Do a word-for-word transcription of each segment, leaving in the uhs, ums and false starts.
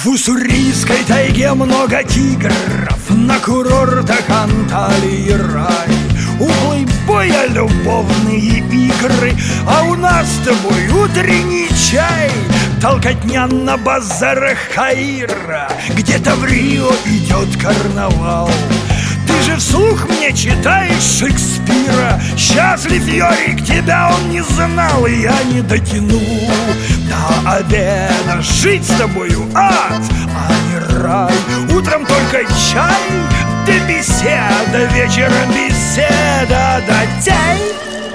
В уссурийской тайге много тигров, на курортах Анталии рай. У плейбоя любовные игры, а у нас с тобой утренний чай. Толкотня на базарах Каира, где-то в Рио идет карнавал. Ты же вслух мне читаешь Шекспира. Счастлив Йорик, тебя он не знал, и я не дотяну до обеда. Жить с тобою ад, а не рай. Утром только чай, да беседа, вечером беседа, да тень.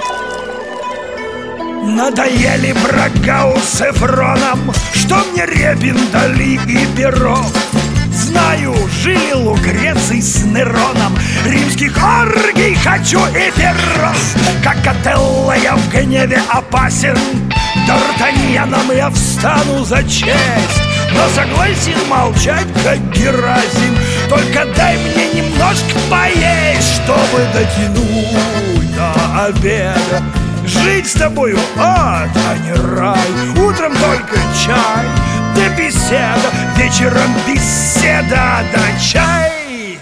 Надоели Брагау с Эфроном, что мне Репин, Дали и Перов. Знаю, жили Лукреций с Нероном, римских оргий хочу и Феррос. Как Отелло я в гневе опасен, Д'Артаньяном я встану за честь. Но согласен молчать, как Геразим. Только дай мне немножко поесть, чтобы дотянуть до обеда. Жить с тобою ад, а не рай. Утром только чай, да беседа, вечером беседа, да чай.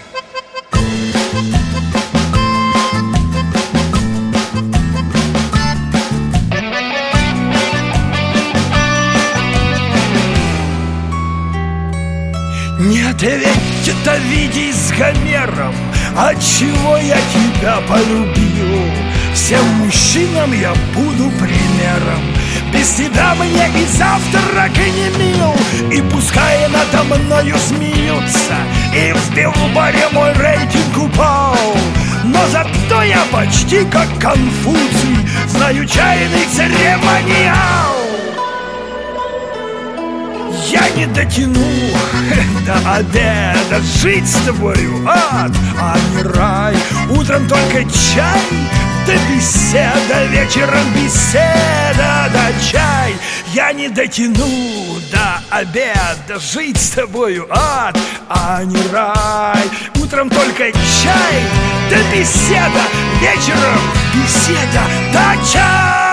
Нет, ведь это видей с Гомером, отчего я тебя полюбил. Всем мужчинам я буду примером. Без тебя мне и завтрак и не мил. И пускай надо мною смеются, и в билборе мой рейтинг упал, но зато я почти как Конфуций, знаю чайный церемониал. Я не дотяну до обеда. Жить с тобою ад, а не рай. Утром только чай, да беседа, вечером беседа, да чай. Я не дотяну до обеда. Жить с тобою ад, а не рай. Утром только чай, да беседа, вечером беседа, да чай.